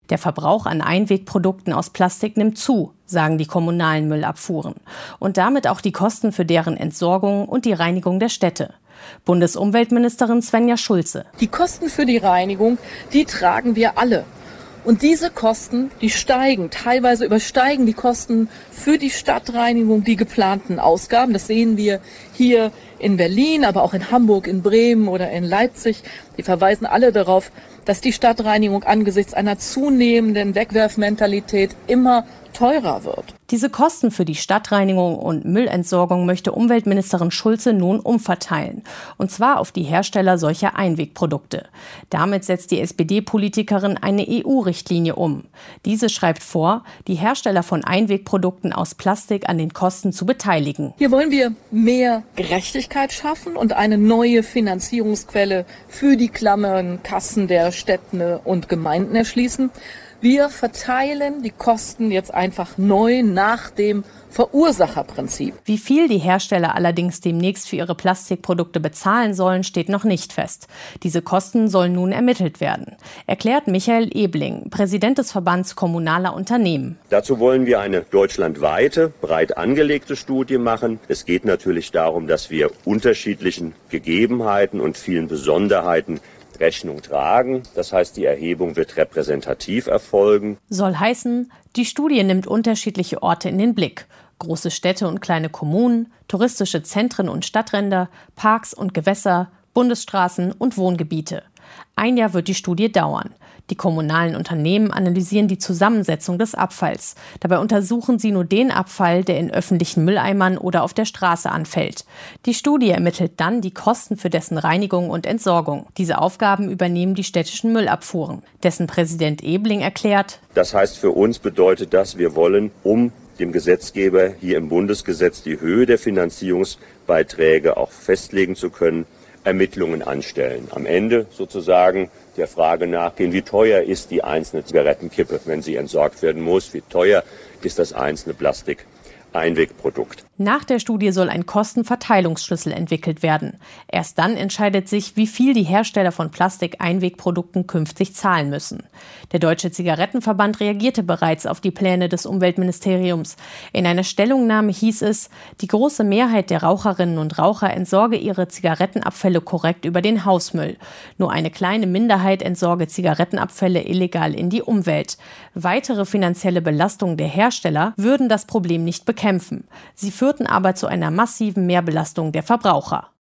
Der Verbrauch an Einwegprodukten aus Plastik nimmt zu, sagen die kommunalen Müllabfuhren. Und damit auch die Kosten für deren Entsorgung und die Reinigung der Städte. Bundesumweltministerin Svenja Schulze. Die Kosten für die Reinigung, die tragen wir alle. Und diese Kosten, die steigen, teilweise übersteigen die Kosten für die Stadtreinigung die geplanten Ausgaben. Das sehen wir hier in Berlin, aber auch in Hamburg, in Bremen oder in Leipzig. Die verweisen alle darauf, dass die Stadtreinigung angesichts einer zunehmenden Wegwerfmentalität immer teurer wird. Diese Kosten für die Stadtreinigung und Müllentsorgung möchte Umweltministerin Schulze nun umverteilen. Und zwar auf die Hersteller solcher Einwegprodukte. Damit setzt die SPD-Politikerin eine EU-Richtlinie um. Diese schreibt vor, die Hersteller von Einwegprodukten aus Plastik an den Kosten zu beteiligen. Hier wollen wir mehr Gerechtigkeit schaffen und eine neue Finanzierungsquelle für die Klammern Kassen der Städte und Gemeinden erschließen. Wir verteilen die Kosten jetzt einfach neu nach dem Verursacherprinzip. Wie viel die Hersteller allerdings demnächst für ihre Plastikprodukte bezahlen sollen, steht noch nicht fest. Diese Kosten sollen nun ermittelt werden, erklärt Michael Ebling, Präsident des Verbands kommunaler Unternehmen. Dazu wollen wir eine deutschlandweite, breit angelegte Studie machen. Es geht natürlich darum, dass wir unterschiedlichen Gegebenheiten und vielen Besonderheiten Rechnung tragen. Das heißt, die Erhebung wird repräsentativ erfolgen. Soll heißen, die Studie nimmt unterschiedliche Orte in den Blick. Große Städte und kleine Kommunen, touristische Zentren und Stadtränder, Parks und Gewässer, Bundesstraßen und Wohngebiete. Ein Jahr wird die Studie dauern. Die kommunalen Unternehmen analysieren die Zusammensetzung des Abfalls. Dabei untersuchen sie nur den Abfall, der in öffentlichen Mülleimern oder auf der Straße anfällt. Die Studie ermittelt dann die Kosten für dessen Reinigung und Entsorgung. Diese Aufgaben übernehmen die städtischen Müllabfuhren. Dessen Präsident Ebling erklärt: Das heißt, für uns bedeutet das, wir wollen, um dem Gesetzgeber hier im Bundesgesetz die Höhe der Finanzierungsbeiträge auch festlegen zu können, Ermittlungen anstellen. Am Ende sozusagen der Frage nachgehen, wie teuer ist die einzelne Zigarettenkippe, wenn sie entsorgt werden muss, wie teuer ist das einzelne Plastik-Einwegprodukt. Nach der Studie soll ein Kostenverteilungsschlüssel entwickelt werden. Erst dann entscheidet sich, wie viel die Hersteller von Plastik-Einwegprodukten künftig zahlen müssen. Der Deutsche Zigarettenverband reagierte bereits auf die Pläne des Umweltministeriums. In einer Stellungnahme hieß es, die große Mehrheit der Raucherinnen und Raucher entsorge ihre Zigarettenabfälle korrekt über den Hausmüll. Nur eine kleine Minderheit entsorge Zigarettenabfälle illegal in die Umwelt. Weitere finanzielle Belastungen der Hersteller würden das Problem nicht bekämpfen. Sie führten aber zu einer massiven Mehrbelastung der Verbraucher.